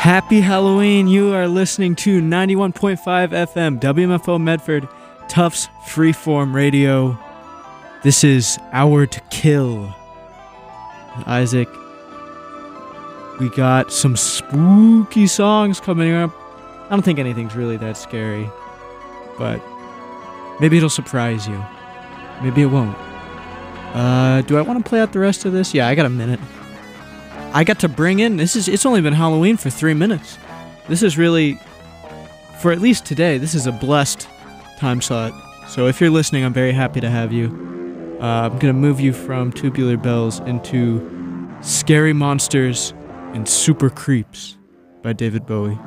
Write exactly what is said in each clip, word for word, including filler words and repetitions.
Happy Halloween. You are listening to ninety-one point five F M, W M F O Medford, Tufts Freeform Radio. This is Hour to Kill. Isaac, we got some spooky songs coming up. I don't think anything's really that scary, but maybe it'll surprise you. Maybe it won't. Uh, do I want to play out the rest of this? Yeah, I got a minute. I got to bring in, this is, it's only been Halloween for three minutes. This is really, for at least today, this is a blessed time slot. So if you're listening, I'm very happy to have you. Uh, I'm going to move you from Tubular Bells into Scary Monsters and Super Creeps by David Bowie.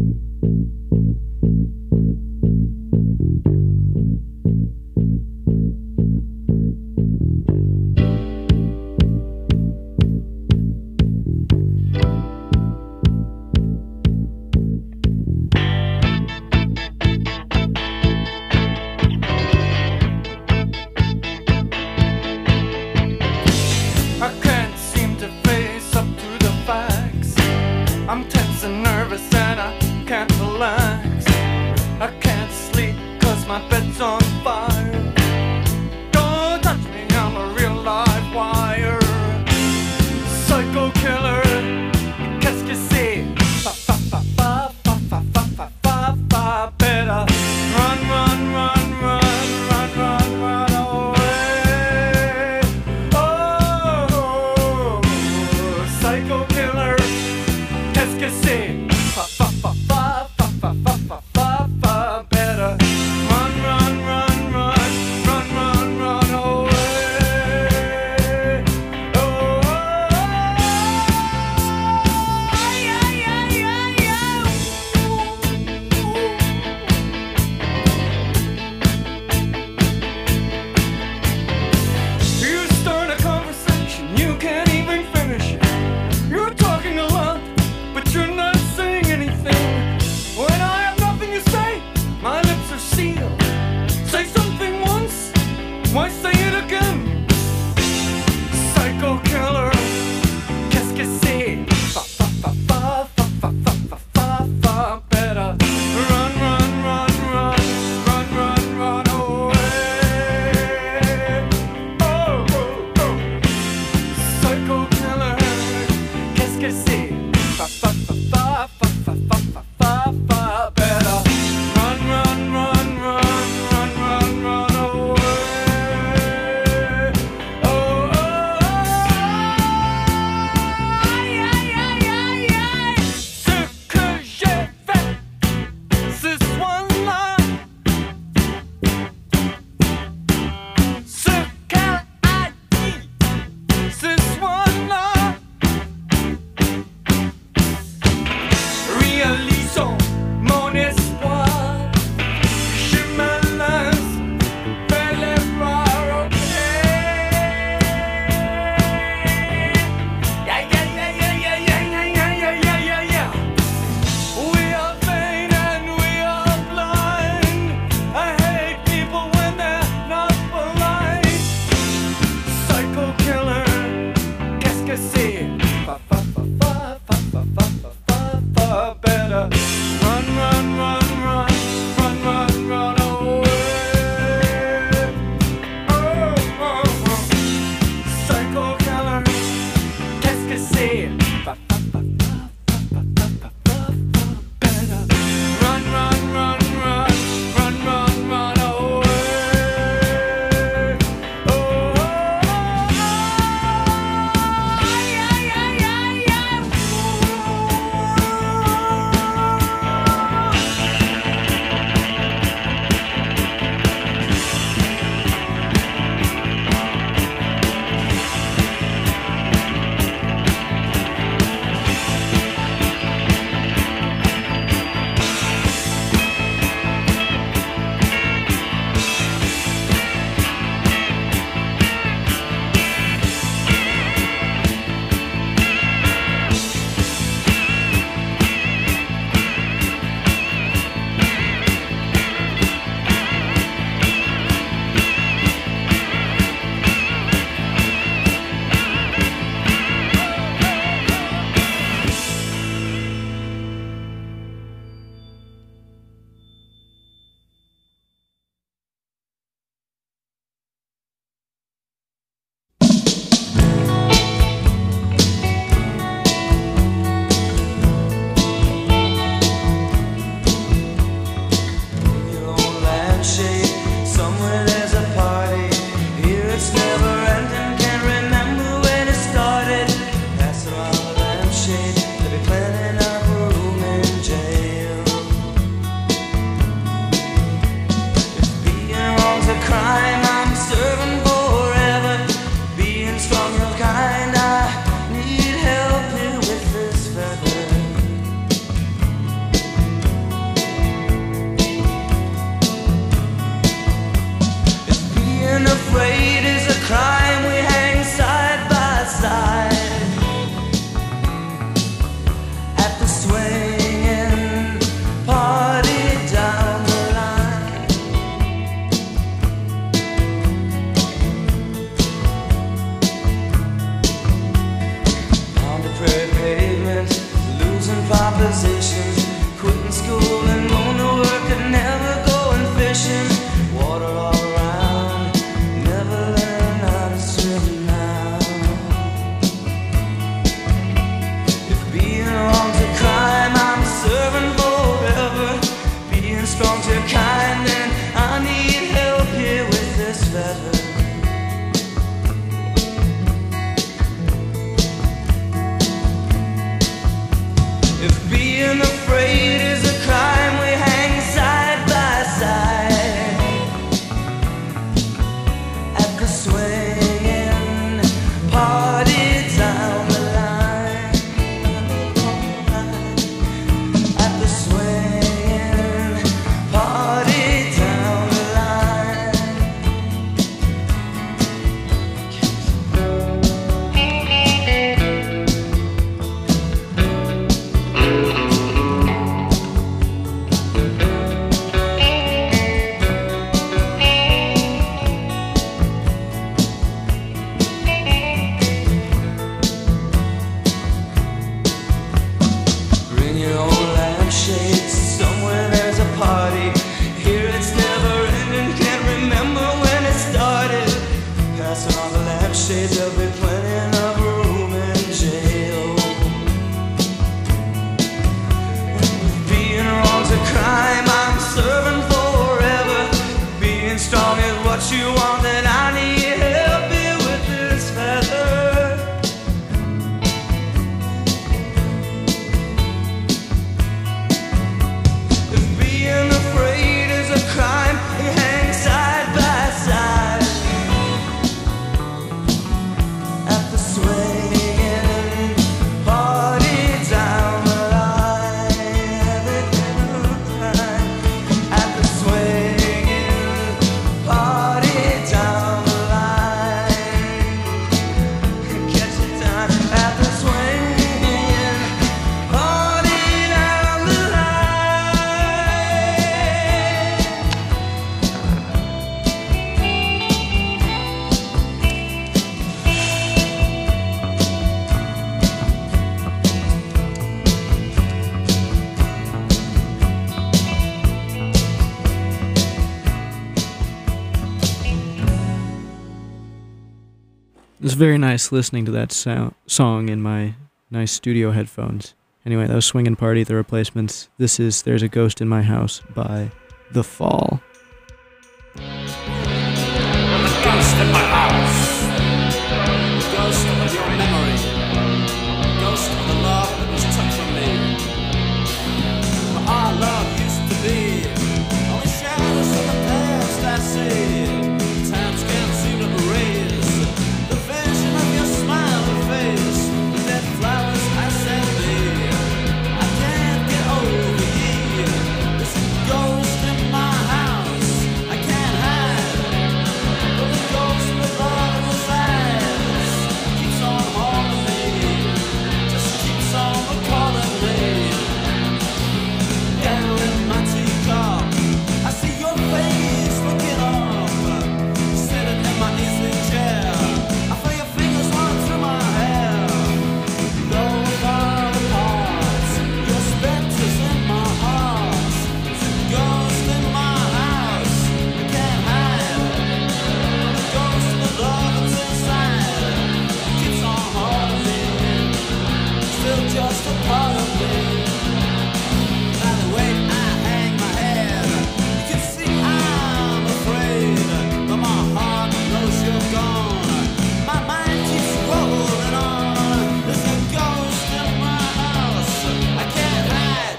I'm tense and nervous and I can't relax. I can't sleep say there'll be plenty of room in jail. Being wrong's a crime, I'm serving forever. Being strong is what you want, and I need help you with this feather. If being afraid is a crime, we hang side by side at the swinging party down the line. At the swinging party down the line. Catch it down at the swinging party down the line. It's very nice listening to that sound, song in my nice studio headphones. Anyway, that was Swingin' Party, The Replacements. This is There's a Ghost in My House by The Fall. Ghost in my house. Ghost of your memory. Ghost of the love that was took from me. But our love used to be only shadows of the past I see. Times can't seem to erase the vision of your smiling face. The dead flowers I sent me. I can't get over you. There's a ghost in my house. I can't hide. But the ghost of love in his eyes keeps on haunting me. Just keeps on calling me. Down in my teacup, I see your face looking up. Sitting in my easy chair, I feel your fingers run through my hair. Though far apart, your specters in my heart. There's a ghost in my house, I can't hide. The ghost of the love that's inside keeps on haunting me. Still just a part of me. By the way I hang my head, you can see I'm afraid. But my heart knows you're gone. My mind keeps rolling on. There's a ghost in my house, I can't hide.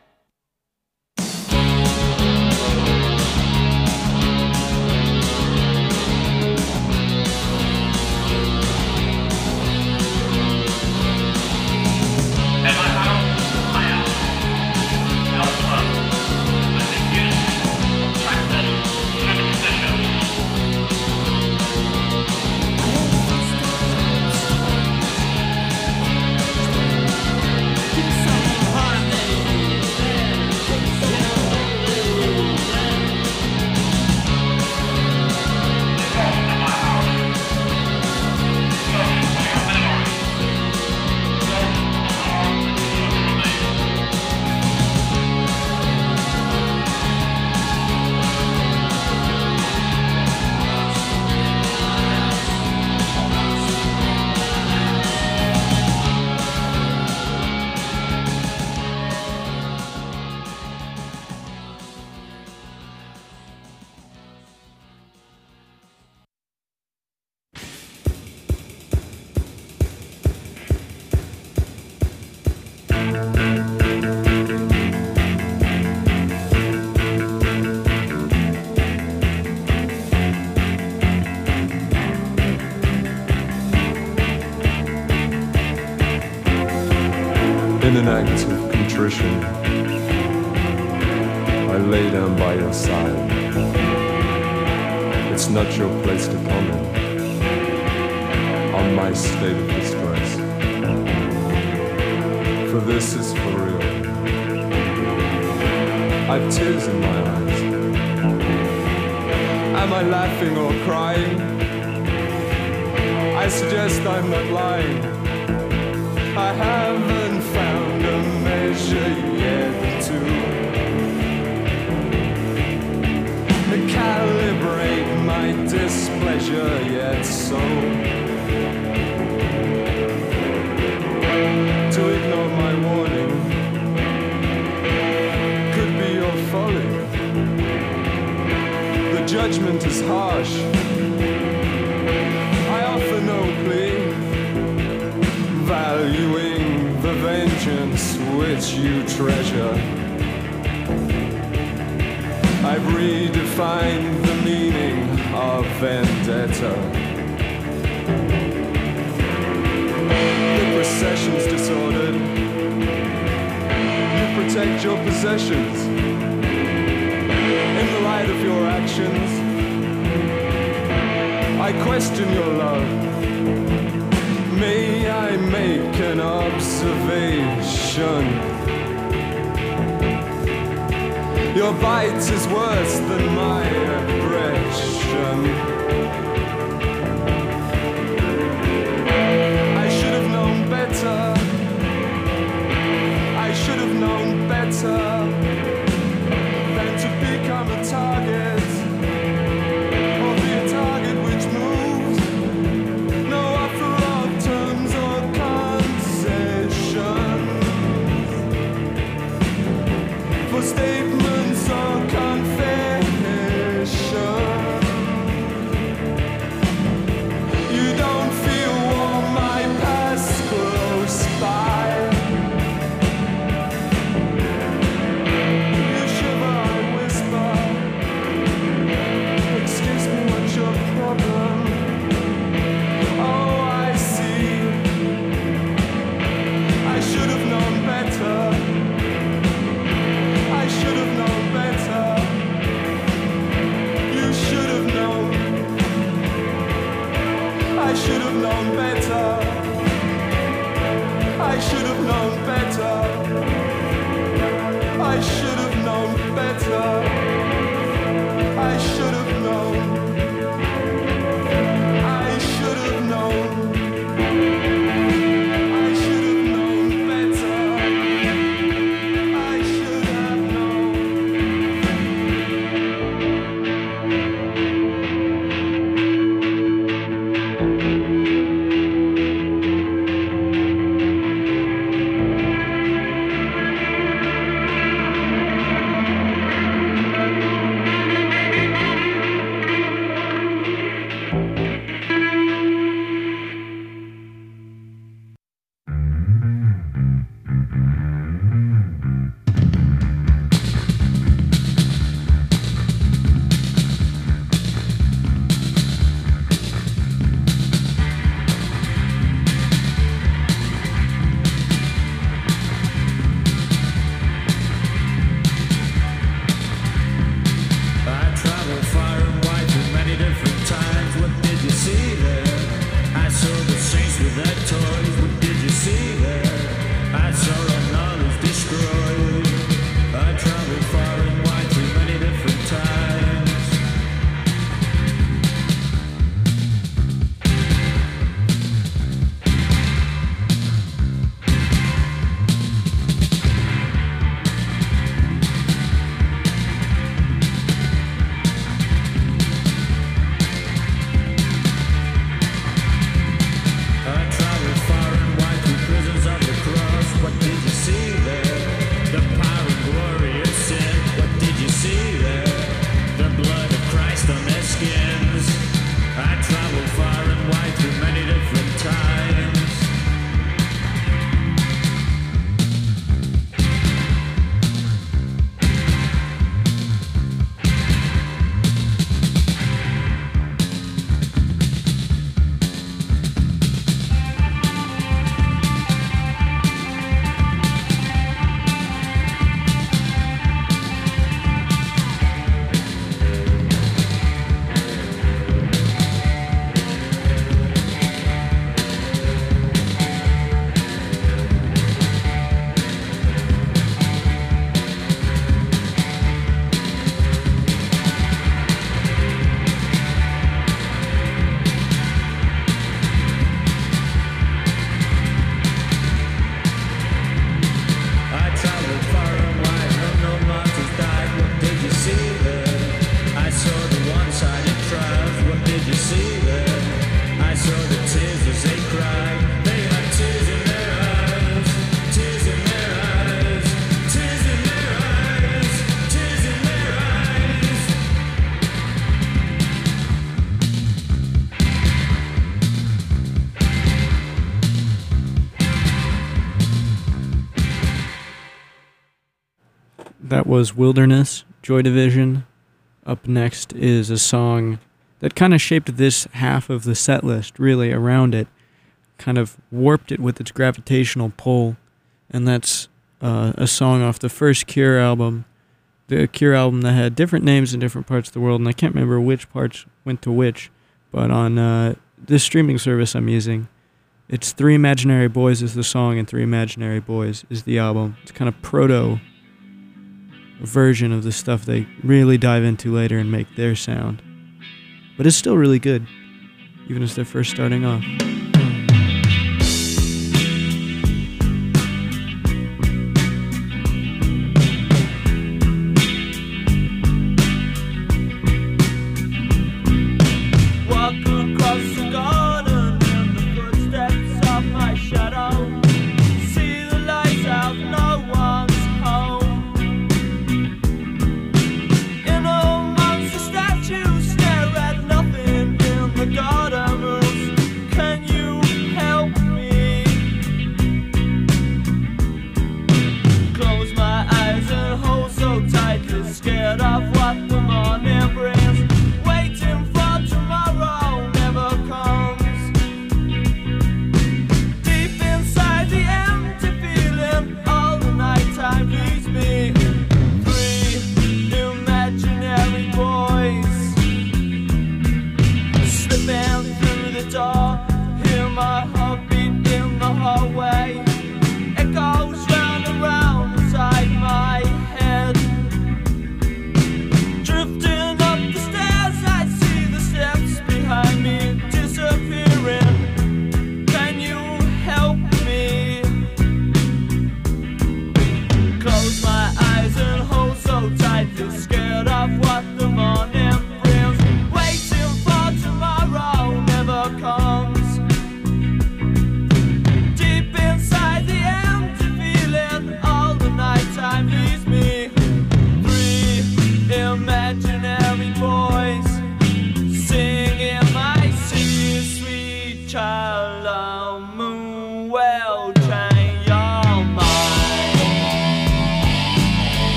In my house, my house, elsewhere, I think use, practice, superstition. In an act of contrition, I lay down by your side. It's not your place to comment on my state of disgrace, for this is for real. I've tears in my eyes. Am I laughing or crying? I suggest I'm not lying. I haven't found a measure yet to calibrate my displeasure yet, so secrets you treasure. I've redefined the meaning of vendetta. The procession's disordered. You protect your possessions. In the light of your actions, I question your love. May I make an observation? Your bite is worse than my aggression. I should have known better. I should have known better than to become a target. Or be a target which moves. No offer of terms or concessions. For statements or confessions. You don't feel warm, my past close by. You shiver, I whisper. Excuse me, what's your problem? Oh, I see. I should have known better. I should have known better. You should have known. I should have known better. I should have known better. I should have known better. I should have known. I should have known. I should have known better. I should have known. That was Wilderness, Joy Division. Up next is a song that kind of shaped this half of the set list, really, around it. Kind of warped it with its gravitational pull. And that's uh, a song off the first Cure album. The Cure album that had different names in different parts of the world, and I can't remember which parts went to which. But on uh, this streaming service I'm using, it's Three Imaginary Boys is the song, and Three Imaginary Boys is the album. It's kind of proto version of the stuff they really dive into later and make their sound. But it's still really good, even as they're first starting off.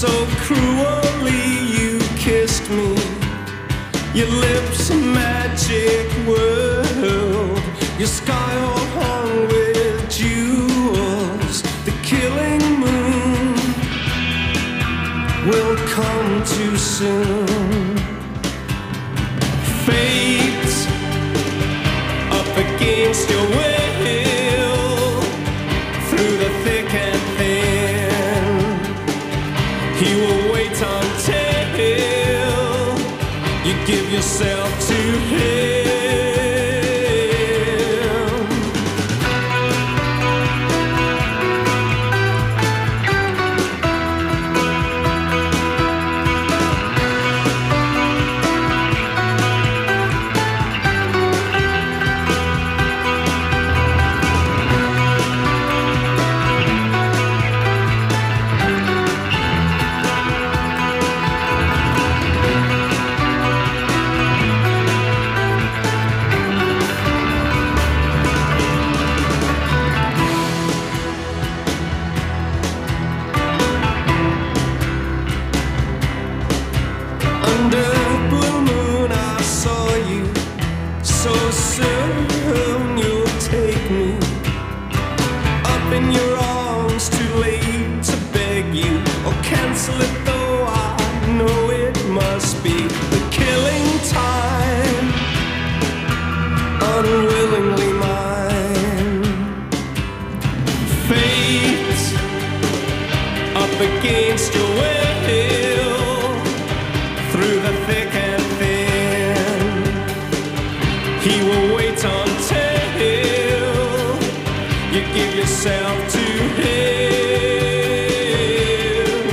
So cruelly you kissed me. Your lips a magic world. Your sky all hung with jewels. The killing moon will come too soon. Fate up against your will, through the thick and thin. He will wait until you give yourself to him. Under blue moon I saw you. So soon you'll take me up in your arms, too late to beg you or cancel it, though I know it must be the killing time, unwillingly mine. Fate up against your will, through the thick and thin. He will wait until you give yourself to him.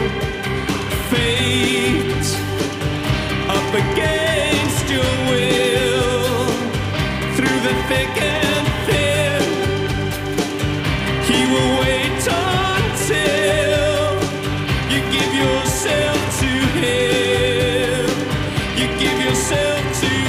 Fate up against your will, through the thick and thin. He will wait until you give yourself to him. You give yourself to him.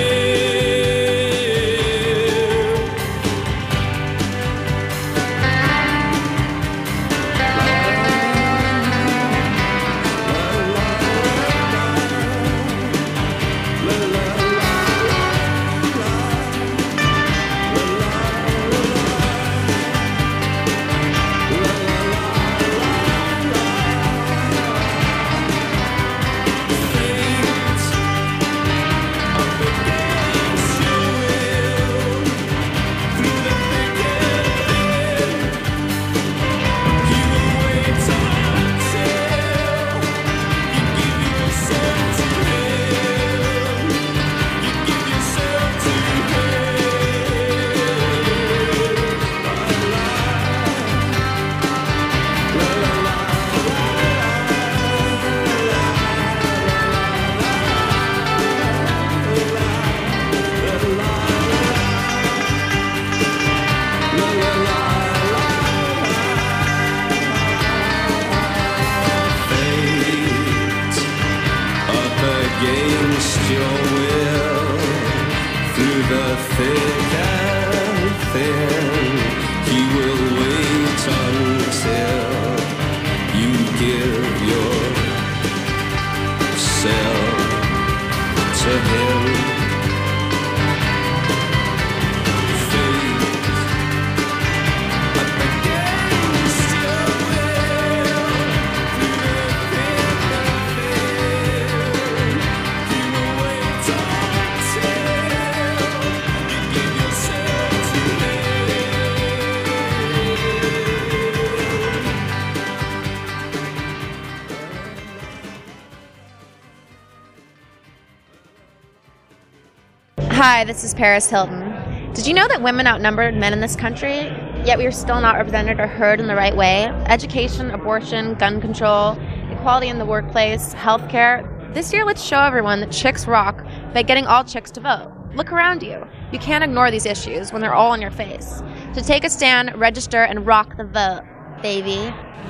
Against your will, through the thick and thin, he will wait until you give yourself to him. Fate up against your will, through the thick and thin. He will wait until you give yourself to Hi, this is Paris Hilton. Did you know that women outnumber men in this country, yet we are still not represented or heard in the right way? Education, abortion, gun control, equality in the workplace, healthcare. This year, let's show everyone that chicks rock by getting all chicks to vote. Look around you. You can't ignore these issues when they're all in your face. So take a stand, register, and rock the vote, baby.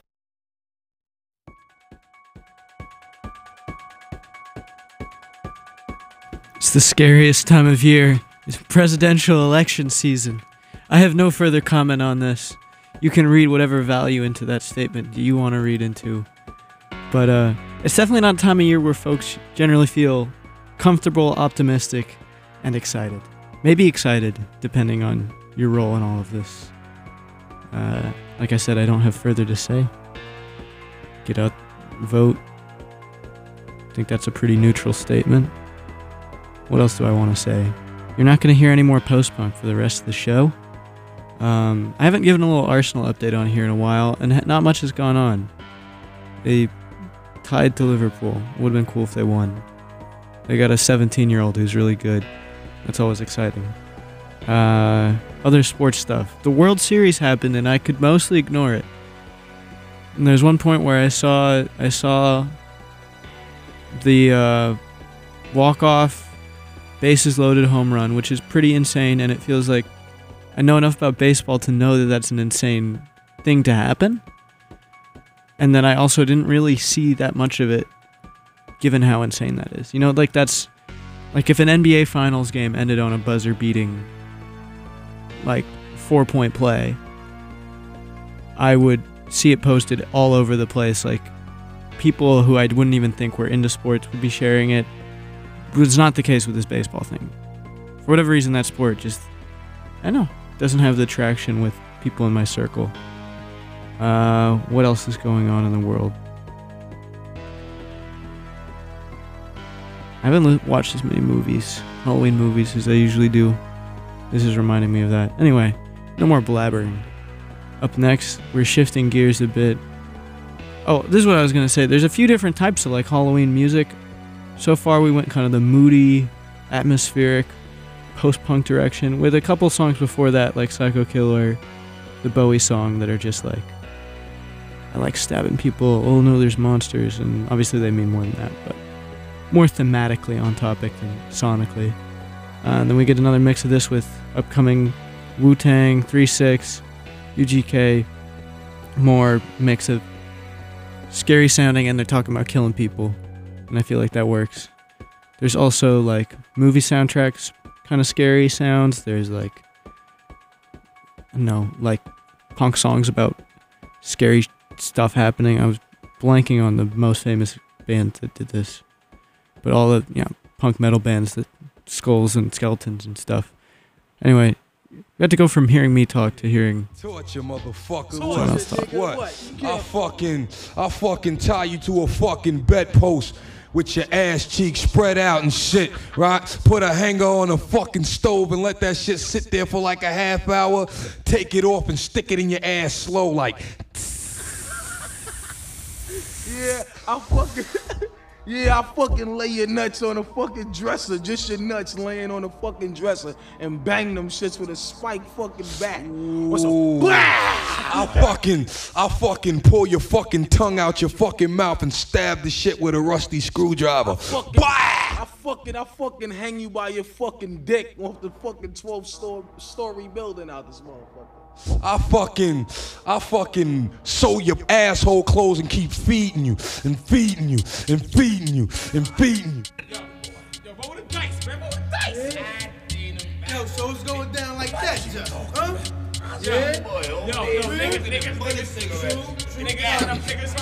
It's the scariest time of year. It's presidential election season. I have no further comment on this. You can read whatever value into that statement you want to read into. But uh, it's definitely not a time of year where folks generally feel comfortable, optimistic, and excited. Maybe excited, depending on your role in all of this. Uh, like I said, I don't have further to say. Get out, vote. I think that's a pretty neutral statement. What else do I want to say? You're not going to hear any more post-punk for the rest of the show. Um, I haven't given a little Arsenal update on here in a while, and ha- not much has gone on. They tied to Liverpool. Would have been cool if they won. They got a seventeen-year-old who's really good. That's always exciting. Uh, other sports stuff. The World Series happened, and I could mostly ignore it. And there's one point where I saw I saw the uh, walk-off, bases-loaded home run, which is pretty insane, and it feels like I know enough about baseball to know that that's an insane thing to happen. And then I also didn't really see that much of it, given how insane that is. You know, like that's like if an N B A Finals game ended on a buzzer-beating, like four-point play, I would see it posted all over the place. Like people who I wouldn't even think were into sports would be sharing it. It was not the case with this baseball thing. For whatever reason, that sport just, I don't know, doesn't have the traction with people in my circle. Uh, what else is going on in the world? I haven't li- watched as many movies, Halloween movies, as I usually do. This is reminding me of that. Anyway, no more blabbering. Up next, we're shifting gears a bit. Oh, this is what I was going to say. There's a few different types of like Halloween music. So far, we went kind of the moody, atmospheric, post-punk direction, with a couple songs before that, like Psycho Killer, the Bowie song, that are just like, I like stabbing people, oh no, there's monsters, and obviously they mean more than that, but more thematically on topic than sonically. Uh, and then we get another mix of this with upcoming Wu-Tang, three six, U G K, more mix of scary sounding, and they're talking about killing people, and I feel like that works. There's also like movie soundtracks, kind of scary sounds. There's like, no, like punk songs about scary stuff happening. I was blanking on the most famous band that did this, but all the yeah punk metal bands, that skulls and skeletons and stuff. Anyway, you got to go from hearing me talk to hearing Torture, motherfucker. someone else talk. What? I fucking, I fucking tie you to a fucking bedpost with your ass cheeks spread out and shit, right? Put a hanger on a fucking stove and let that shit sit there for like a half hour. Take it off and stick it in your ass slow, like. Yeah, I fucking, yeah, I fucking lay your nuts on a fucking dresser, just your nuts laying on a fucking dresser, and bang them shits with a spike fucking bat. What's a Ooh. I fucking, I fucking pull your fucking tongue out your fucking mouth and stab the shit with a rusty screwdriver. fucking, I fucking, I fucking hang you by your fucking dick off the fucking twelve story building out this motherfucker. I fucking, I fucking sew your asshole clothes and keep feeding you, and feeding you, and feeding you, and feeding you. Yo, roll the dice, man, roll the dice. Yo, so it's going down like that, huh? Yo, yo, yo, niggas, niggas, niggas, cigarettes. Niggas, niggas,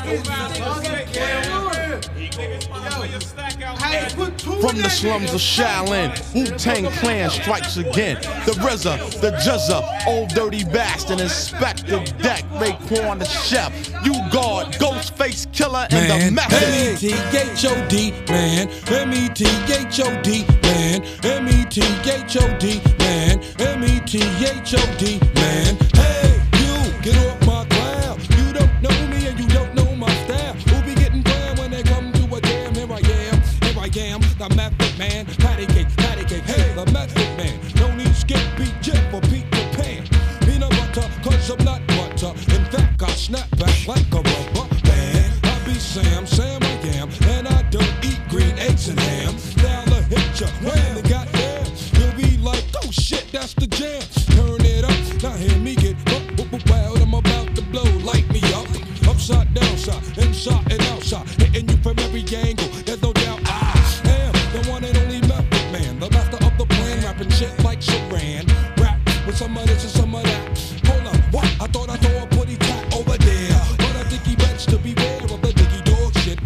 From the slums of Shaolin, Wu-Tang Clan strikes again. The R Z A, the J Z A, Old Dirty Bastard, Inspector Deck, Raekwon the Chef, U-Guard, Ghostface Killer, and the Method. M E T H O D, man. M E T H O D, man. M E T H O D, man. M E T H O D, man. Hey, you, get off my cloud. You don't know me and you don't know my style. Who be getting planned when they come to a jam? Here I am, here I am, the Method Man. Patty cake, patty cake, hey, the Method Man. No need skip, beat jet for Peter Pan. Peanut butter, cause I'm not butter. In fact, I snap back like a rubber band. I be Sam, Sam I am, and I don't eat green eggs and ham. Now the hit ya, when it got there, you'll be like, oh shit, that's the jam. Turn it up, now hear me get up, wild, I'm about to blow, light me up. Upside, downside, inside and outside, hitting you from every angle, there's no doubt I am the one and only Method Man, the master of the plan, rapping shit like Saran. Rap with some of this and some of that. Hold up, what? I thought I saw a putty cat over there, but I think he bets to beware of the diggy dog shit.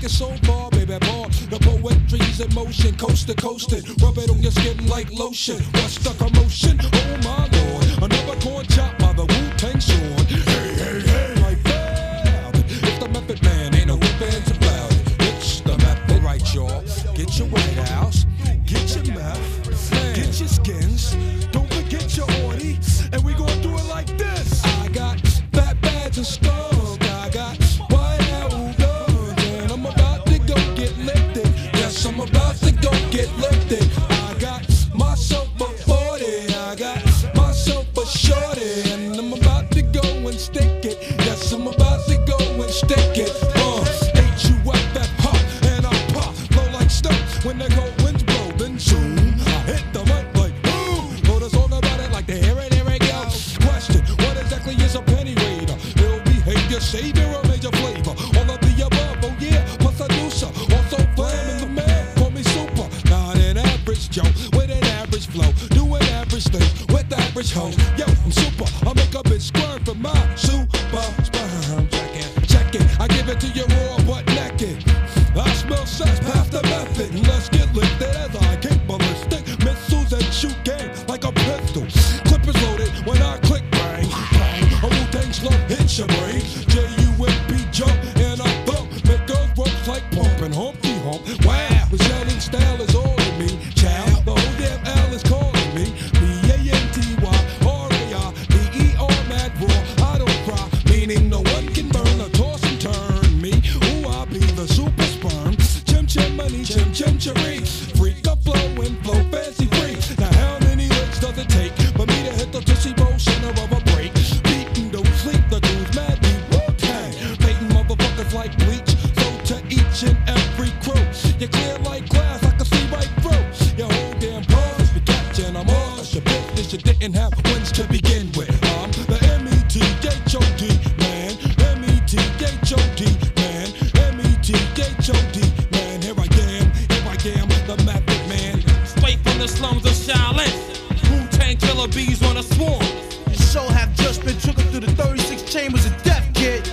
it so far, baby boy. The poetry's in motion, coast to coast it. Rub it on your skin like lotion. What's the commotion? Oh my lord, another corn chop by the Wu-Tang sword. Hey, hey, hey, like that. It's the Method Man, ain't no ifs and about it. It's the method, right, y'all? Get your White House, get your meth, get your skins. Don't forget your orty, and we gon' do it like this. I got fat bags and skunk. I got White House guns, and I'm about to go get lifted. Yes, I'm about to go get lifted. I got myself a forty, I got myself a shorty, and I'm about to go and stick it. Yes, I'm about to go and stick it. Uh, H U F F, huh, and I pop, flow like snow. When the cold winds blow, then soon I hit the mic like boom. Wrote a song about it like the here it, here it go. Question, what exactly is a penny raider? Ill behavior, savior, or major flavor? All of the above, oh yeah, plus I do so. Also flam in the man, call me super. Not an average Joe, with an average flow. Doing average things with average hoes. Yo, I'm super, I make a bitch squirm for my super sperm. Check it, check it, I give it to you raw but naked. I smell sex, pass the method. Let's get lifted as I kick ballistic missiles and shoot game like a pistol. Clip is loaded when I click bang, bang. A Wu-Tang slug hits your brain. J U M P jump and I thump. Make girls ropes like pumping Humpty Hump. Wow, the yelling style is all in me. Child, the whole damn L is calling me. B A N T Y R A I B E R mad raw. I don't cry, meaning no one can burn or toss and turn me. Ooh, I be the super sperm. Chim chim money, chim chim cherry. Freak up flow and flow fancy free. Now how many licks does it take for me to hit the Tootsie Roll center of a break? Beatin' don't sleep, the dude's mad deep. Wu-Tang, painting motherfuckers like bleach. So to each and every crew, you clear like glass, I can see right through. Your whole damn pause, you catchin', I'm all your business. You didn't have wins to begin with. I'm the M E T H O D man, M E T H O D man, M E T H O D man. Here I am, here I am, the Method Man. Straight from the slums of Shaolin, Wu-Tang killer bees on a swarm. Your soul have just been triggered through the thirty-six chambers of death, kid.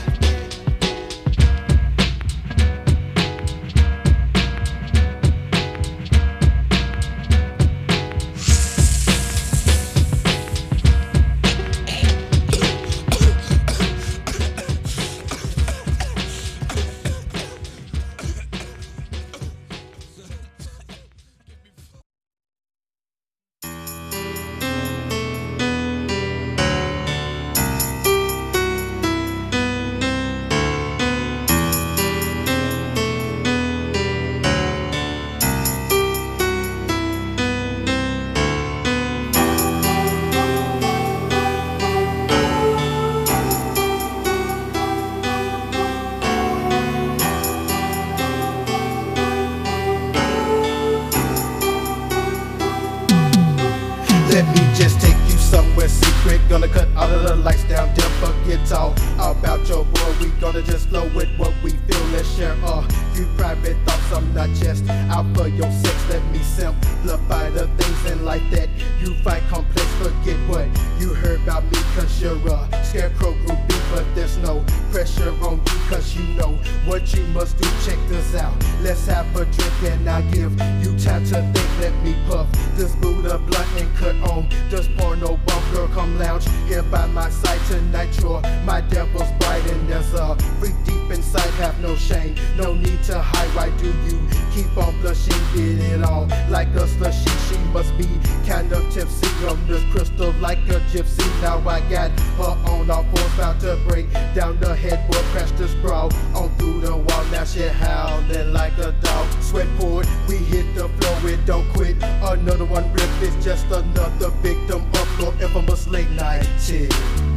Let me just take you somewhere secret. Gonna cut all of the lights down, dim, forget all about your boy. We gonna just flow with what we feel. Let's share a few private thoughts. I'm not just out for your sex. Let me simplify the things in life that you find complex. Forget what you heard about me, cause you're a scarecrow groupie. But there's no pressure on you, cause you know what you must do. Check this out, let's have a drink and I'll give you time to think. Let me puff this Buddha blunt and cut on this porno bump. Girl, come lounge here by my side tonight. You're my devil's bride and there's a freak deep inside. Have no shame, no need to hide. Why do you keep on blushing? Did it all like a slushy. She must be kind of tipsy on this crystal like a gypsy. Now I got her on all fours, about to break down the headboard, crash the sprawl on through the wall. Now she howling like a dog. Sweat poured, we hit the floor, it don't quit. Another one rip, it's just another victim of your infamous late night chick.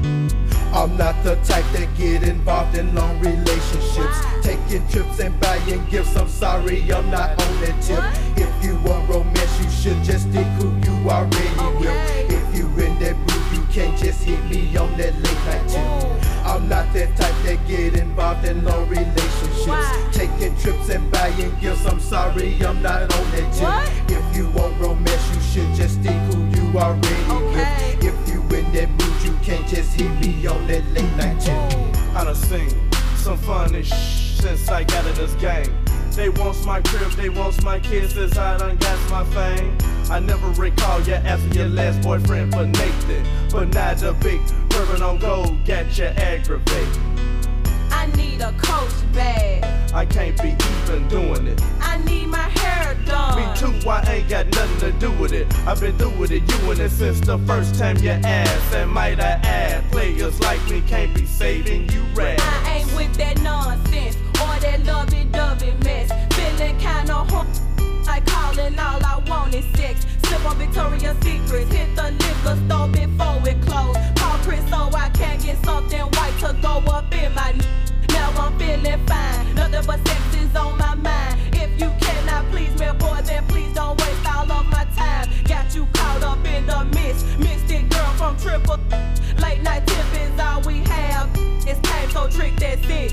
I'm not the type that get involved in long relationships, taking trips and buying gifts. I'm sorry, I'm not on that tip. If you want romance, you should just stick who you already will. If you in that mood, you can't just hit me on that late night tip. I'm not that type that get involved in long relationships, taking trips and buying gifts. I'm sorry, I'm not on that tip. If you want romance, you should just stick who you already with. If you in that mood, you can't just hit me on that late night tip. I done seen some funny shh since I got in this game. They wants my crib, they wants my kids since I done got my fame. I never recall you asking your last boyfriend for Nathan, but now the big bourbon on gold got you aggravated. I need a coach bag. I can't be even doing it. I need my hair done. Me too, I ain't got nothing to do with it. I've been through with it, you and it since the first time you asked. And might I add, players like me can't be saving you rats. I ain't with that nonsense or that lovey-dovey mess. Feeling kinda home, like calling all I want is sex. Slip on Victoria's Secrets, hit the liquor store before it closed. Call Chris so I can get something white to go up in my n- Now I'm feeling fine, nothing but sex is on my mind. If you cannot please me, boy, then please don't waste all of my time. Got you caught up in the mist, mystic girl from Triple. Late night tip is all we have. It's time, so trick, that's it.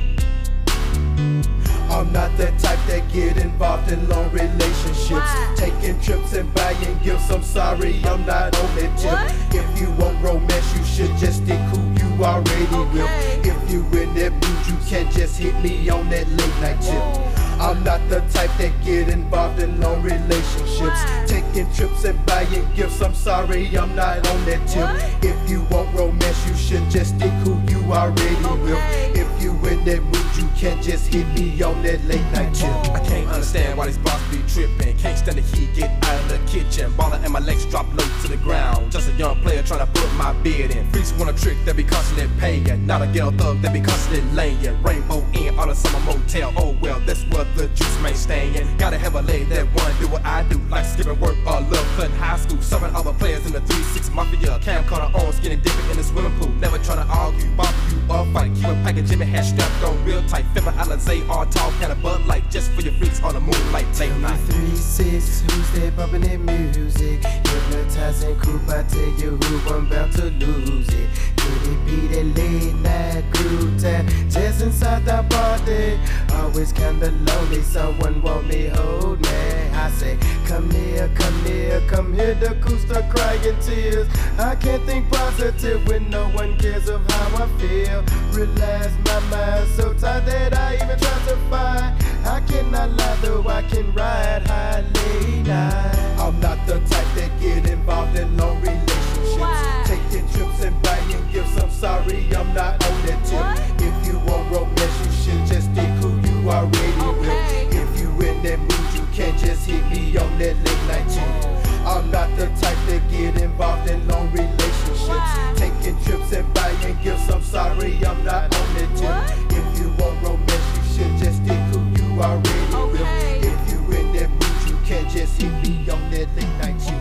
I'm not the type that get involved in long relationships. Why? Taking trips and buying gifts, I'm sorry, I'm not on that tip. What? If you want romance, you should just stick who you already Okay. with. If you in that mood, you can't just hit me on that late night tip. Ooh. I'm not the type that get involved in long relationships. Why? Taking trips and buying gifts, I'm sorry, I'm not on that tip. What? If you want romance, you should just stick who you already Okay. with. If you in that mood, you can't just hit me on that late night tip. I can't understand why these bosses be tripping. Can't stand the heat, get out of the kitchen. Baller and my legs drop low to the ground. Just a young player trying to put my bid in. Freaks want a trick that be constantly paying. Not a ghetto thug that be constantly laying. Rainbow Inn all the summer motel. Oh well, that's where the juice may staying. Gotta have a lady that wanna do what I do. Like skipping work or love cutting high school. Serving other players in the three six Mafia. Cam Carter on, skinny dipping in the swimming pool. Never trying to argue, bother you or fight. Keep a pack of Jimmy hat strapped on real tight. Fibber Alizé, all tall, kind of Bud Light. Just for your freaks on the moonlight late night. three six, who's there bumping that music? Hypnotizing group, I tell you who I'm about to lose it. Could it be that late night crew time? Just inside the party, always kinda lonely. Someone want me, hold me. I say, come here, come here, come here. The crew start crying tears. I can't think positive when no one cares of how I feel. Relax my mind, so tired that I even try to find. I cannot lie though, I can ride high late night. I'm not the type that get involved in long relationships. Why? Taking trips and buying gifts, I'm sorry, I'm not on that tip. What? If you want romance, you should just stick who you already Okay. with. If you in that mood, you can't just hit me on that late night tip. I'm not the type that get involved in long relationships. Why? Taking trips and buying gifts, I'm sorry, I'm not on that tip. What? If you want romance, you should just stick who you already Okay. with. If you in that mood, you can't just hit me on that late night tip.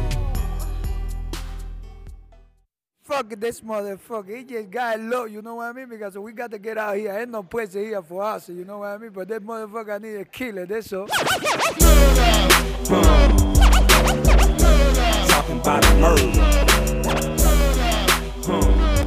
Fuck this motherfucker. He just got low, you know what I mean? Because we got to get out here. Ain't no place here for us, you know what I mean? But that motherfucker need a killer, that's all. Talking about a murder. Huh.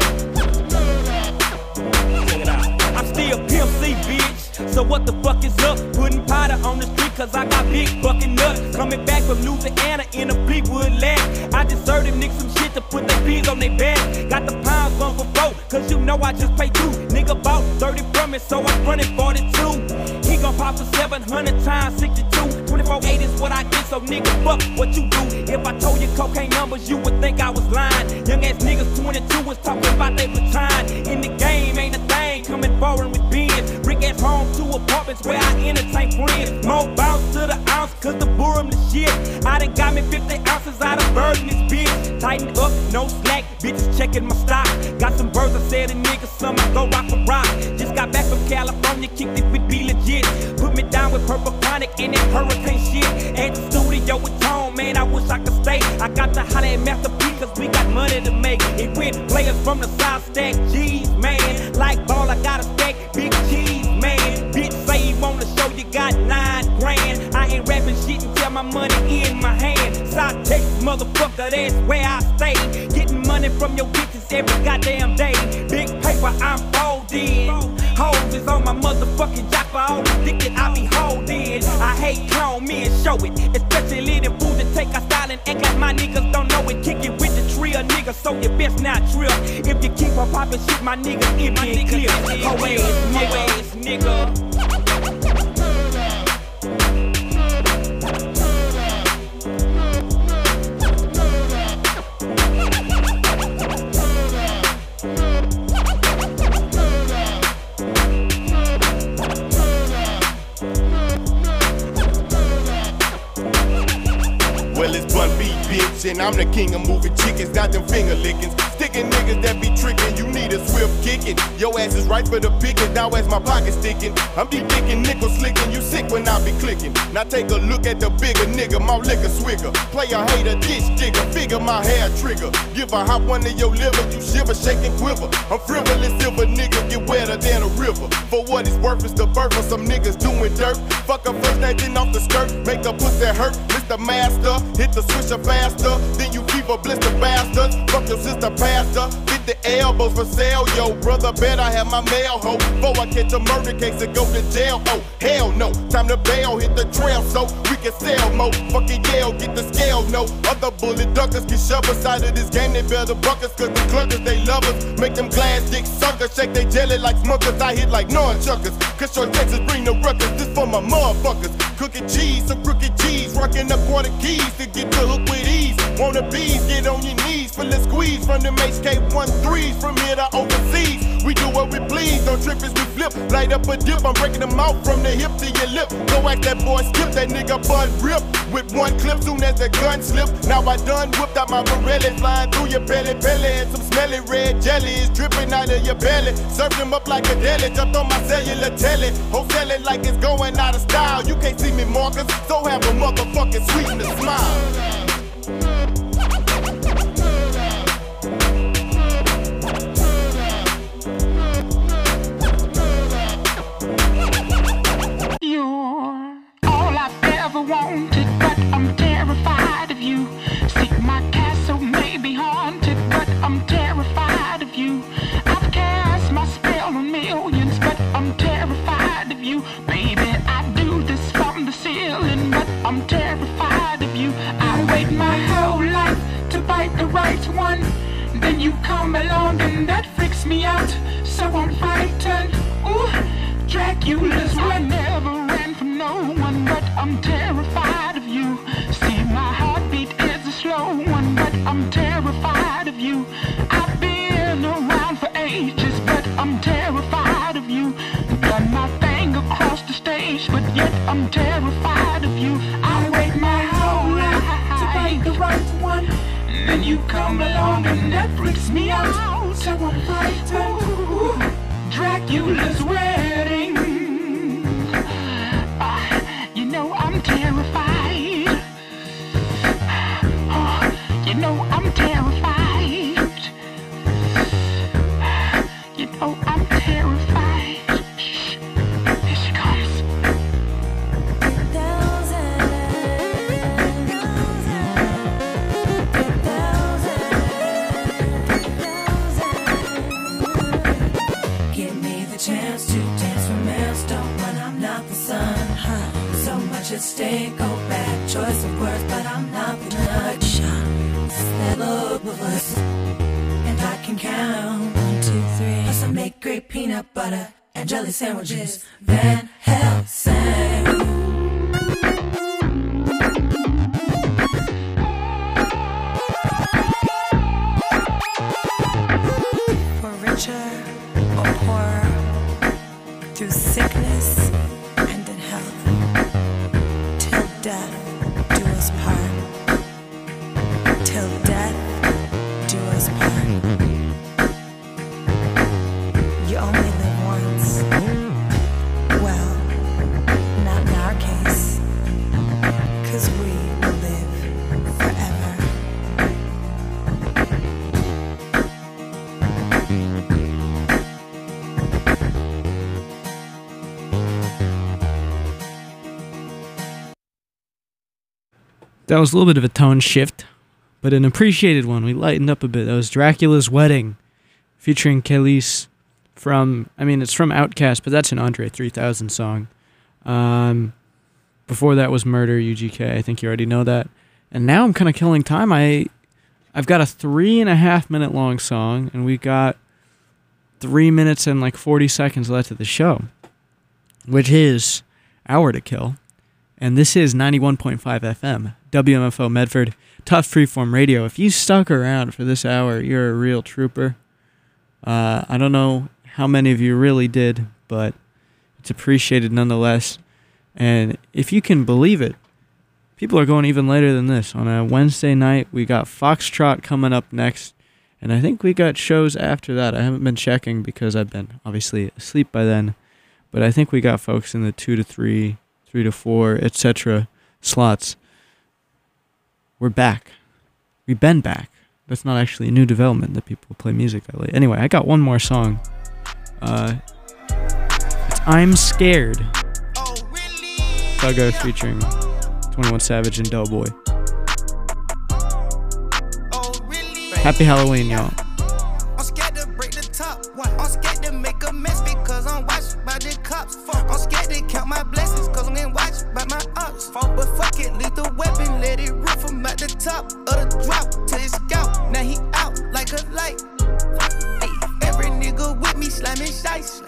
Check it out. I'm still Pimp C, bitch. So what the fuck is up? Putting powder on the street cause I got big bucket nuts. Coming back from Louisiana in a Fleetwood lag. I just served them niggas some shit to put their peas on their back. Got the pounds on for four, cause you know I just pay two. Nigga bought thirty from me, so I'm running forty-two. He gon' pop for seven hundred times sixty-two. twenty-four eight is what I get, so nigga, fuck what you do. If I told you cocaine numbers, you would think I was lying. Young ass niggas twenty-two was talking about they baton. In the game, ain't a thing coming foreign with bins. Brick ass home, two apartments where I entertain friends. More bounce to the ounce, cause the boom the shit. I done got me fifty ounces out of bird in this bitch. Tighten up, no slack, bitches checking my stock. Got some birds, I said a nigga, some I go rock for rock. Just got back from California, kicked it with be legit. Put me down with Purple Chronic and that hurricane shit. At the studio with Tone, man, I wish I could stay. I got to holler at Master P, cause we got money to make. It went players from the South stack, G's, man. Like ball, I got a stack, big cheese, man. Bitch say you wanna show you got nine grand. I ain't rapping shit until my money in my hand. South Texas, motherfucker, that's where I stay. Getting money from your bitches every goddamn day. Big paper, I'm folding. Hoes is on my motherfucking jock for all the dick that I be holding. I hate clone me and show it. Especially them fools that take our style and act like my niggas don't know it. Kick it with the tree, a nigga so you best not trip. If you keep on popping shit, my nigga, it get clear. Ho ass nigga, nigga. Well, it's Bun B, bitch, and I'm the king of moving chickens, not them finger lickings. Sticking niggas that be tricking, you need a swift kicking. Your ass is right for the picking, now as my pocket sticking. I'm deep kicking, nickel slicking, you sick when I be clicking. Now take a look at the bigger nigga, my liquor swigger. Player hater, ditch digger, figure my hair trigger. Give a hop one to your liver, you shiver, shake and quiver. I'm frivolous, silver nigga, get wetter than a river. For what it's worth, it's the birth of some niggas doing dirt. Fuck a first acting off the skirt, make a pussy hurt. Mister Master, hit the switcher faster, then you keep a blister bastard. Fuck your sister pastor, hit the elbows for sale, yo. Brother, bet I have my mail hoe. Before I catch a murder case and go to jail, oh, hell no. Time to bail, hit the trail so we can sell more. Fucking Yale, get the scale, no. Other bullet duckers get shoved aside of this game, they better buckets, cause the clunkers, they love us. Make them glass dick suckers, shake they jelly like smokers. I hit like non-chuckers, cause your Texas bring the ruckus. This for my motherfuckers. Cooking cheese, some crooked cheese, rocking up quarter keys to get the hook with ease. Wanna bees, get on your knees, feel the squeeze from them H K thirteens from here to overseas. We do what we please, don't trip as we flip. Light up a dip, I'm breaking them out from the hip to your lip. Go act that boy, skip that nigga bud rip. With one clip, soon as the gun slip. Now I done whipped out my Pirelli, flying through your belly, belly. And some smelly red jelly is dripping out of your belly. Served them up like a deli, jumped on my cellular telly. Wholesale it like it's going out of style. You can't see me, Marcus, so have a motherfucking sweetness smile. You're all I've ever wanted, but I'm terrified of you. See, my castle may be haunted, but I'm terrified of you. I've cast my spell on millions, but I'm terrified of you. Baby, I do this from the ceiling, but I'm terrified of you. I wait my whole life to bite the right one. Then you come along and that freaks me out. So I'm frightened. Ooh, Dracula's one. Never ran from no one, but I'm terrified of you. See, my heartbeat is a slow one, but I'm terrified of you. I've been around for ages, but I'm terrified of you. Done my thing across the stage, but yet I'm terrified of you. I wait my whole life to find the right one. Then you come along and that freaks me out. So I'm frightened. Ooh, Dracula's wedding. Uh, you know I'm terrified. Oh, you know I'm terrified. You know I'm terrified. Shh, here she comes. Chance to dance from Maelstone when I'm not the sun. Huh. So much at stake, go back. Choice of words, but I'm not the judge. That love of us, and I can count one, two, three. Plus I make great peanut butter and jelly sandwiches. Van Helsing. For richer or poorer, through sickness and in health, till death do us part, till death do us part. You only live once. Well, not in our case, 'cause we will live forever. That was a little bit of a tone shift, but an appreciated one. We lightened up a bit. That was Dracula's Wedding, featuring Kelis from, I mean, it's from Outkast, but that's an Andre three thousand song. Um, before that was Murder, U G K. I think you already know that. And now I'm kind of killing time. I I've got a three and a half minute long song, and we got three minutes and like forty seconds left of the show, which is Hour to Kill. And this is ninety-one point five F M, W M F O Medford, Tough Freeform Radio. If you stuck around for this hour, you're a real trooper. Uh, I don't know how many of you really did, but it's appreciated nonetheless. And if you can believe it, people are going even later than this. On a Wednesday night, we got Foxtrot coming up next, and I think we got shows after that. I haven't been checking because I've been obviously asleep by then, but I think we got folks in the two to three, three to four, et cetera slots. We're back. We've been back. That's not actually a new development that people play music that late. Anyway, I got one more song. Uh, it's I'm Scared. Thugger featuring twenty-one Savage and Doughboy. Happy Halloween, y'all. I'm scared to break the top. I'm scared to make a mess because I'm watched by the cops. I'm scared to count my blessings because I'm getting watched by my ops. But fuck it, leave the weapon, let it rip from at the top of the drop to his scalp. Now he out like a light. Every nigga with me slamming shice.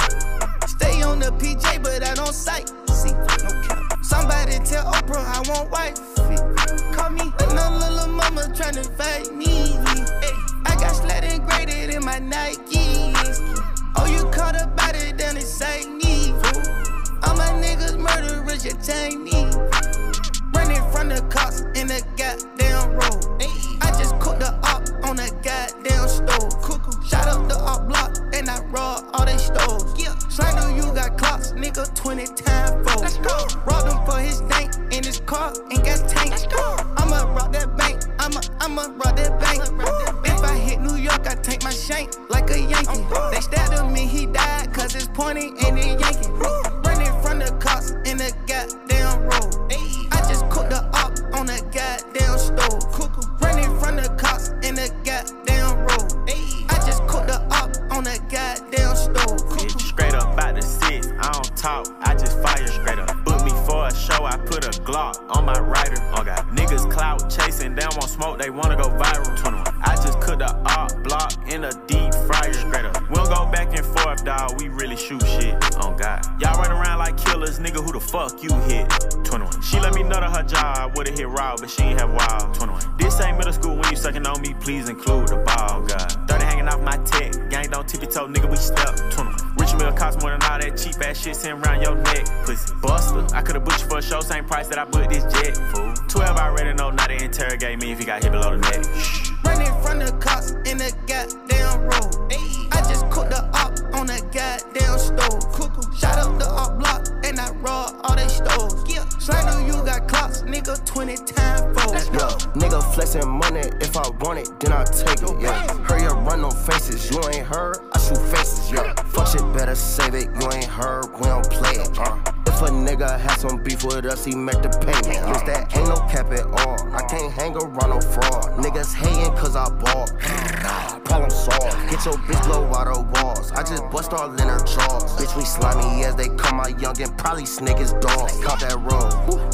Stay on the P J, but I don't sight. See, no cap. Somebody tell Oprah I want wifey. Call me no little mama tryna fight me. Ay, I got slat and graded in my Nikes. Oh, you caught a body down inside me. All my niggas murderers, you Chinese. Running from the cops in the goddamn road. I just cooked the op on a goddamn stove. Shot up the op block and I robbed all they stoves. Slander, you got clocks, nigga, twenty times fold. Robbed him for his dank in his car and gas tank. I'ma rob that bank, I'ma, I'ma rob that bank. If I hit New York, I take my shank like a Yankee. They stabbed him and he died cause it's pointing and it yanking. Running from the cops in the goddamn road. I just cooked the op on a goddamn stove. Running from the cops in the goddamn road. I just cooked the op on a goddamn stove. Straight up out the six, I don't talk, I just fire straight up. Book me for a show, I put a Glock on my rider. Oh God, niggas clout chasing, they don't want smoke, they wanna go viral. twenty-one, I just cooked the op block in a deep fryer straight up. We don't go back and forth, dawg, we really shoot shit. Oh God, y'all run around like killers, nigga, who the fuck you hit? twenty-one, she let me know to her job, would've hit raw, but she ain't have wild. twenty-one, this ain't middle school, when you sucking on me, please include the ball. God, thirty hanging off my tech, gang don't tippy toe, nigga, we step. twenty-one, rich meal cost more than all that cheap ass shit sitting around your neck. Pussy buster, I could've booked you for a show, same price that I booked this jet. Fool, twelve I already know, now they interrogate me if he got hit below the neck. Running from the cops in the goddamn road. I just cooked the op on a goddamn stove. Shot up the op block and I robbed all they stoves. Slander, you got clocks, nigga, twenty times fold. Yeah, nigga flexing money, if I want it, then I'll take it, yeah. Hurry up, run them faces, you ain't heard, I shoot faces, yeah. Fuck shit, better save it, you ain't heard, we don't play it, uh. If a nigga had some beef with us, he make the payment. Cause that ain't no cap at all. I can't hang around no fraud. Niggas hating cause I bought. Problem solved. Get your bitch blow out of walls. I just bust all in her jaws. Bitch, we slimy as they call my youngin'. Probably snake his dog. Caught that road.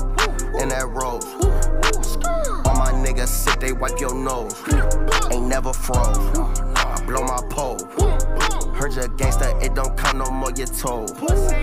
In that road. All my niggas sick, they wipe your nose. Ain't never froze. I blow my pole. Heard you a gangster, it don't count no more, you told.